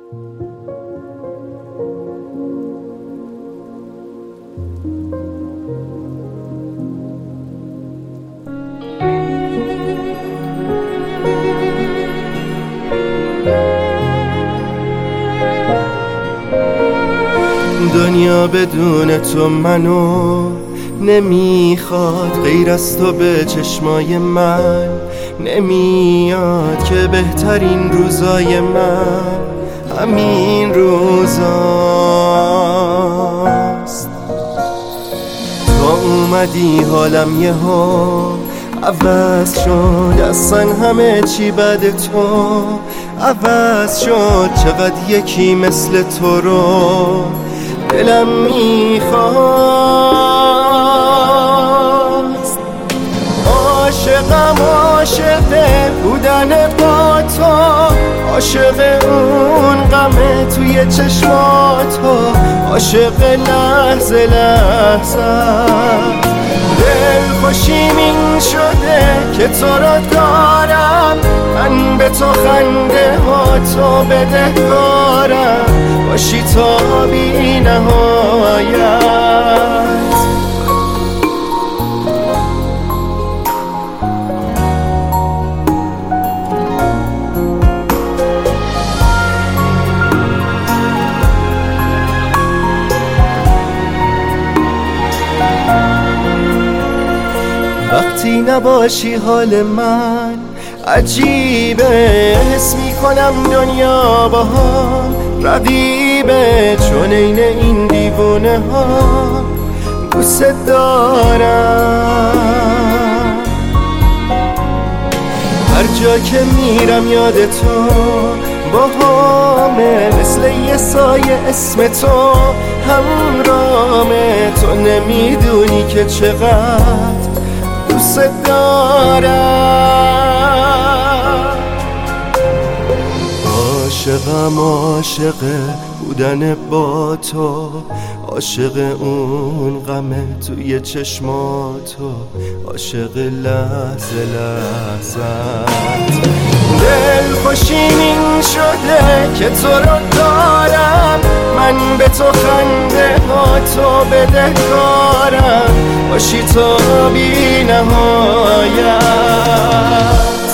دنیا بدون تو منو نمیخواد، غیر از تو به چشمای من نمیاد که بهترین روزای من همین روزاست. تو اومدی حالم یهو عوض شد، اصلا همه چی بعد تو عوض شد. چقدر یکی مثل تو رو دلم میخواست. عاشق بودن با تو، عاشق اون غم توی چشماتو، عاشق لحظه لحظه. دل خوشیم این شده که تو رو دارم، من به تو خنده ها تو بدهکارم، باشی تا بی نهایت. وقتی نباشی حال من عجیبه، حس میکنم دنیا با هم رقیبه، چون عین این دیوونه ها دوست دارم. هر جا که میرم یاد تو با همه، مثل یه سایه اسم تو همرامه. تو نمیدونی که چقدر دوست دارم. عاشقم عاشق بودن با تو، عاشق اون غم توی چشماتو، عاشق لحظه لحظت. دل خوشیم این شده که تو رو دارم، من به تو خنده ها تو بدهکارم، باشی تا بی نهایت.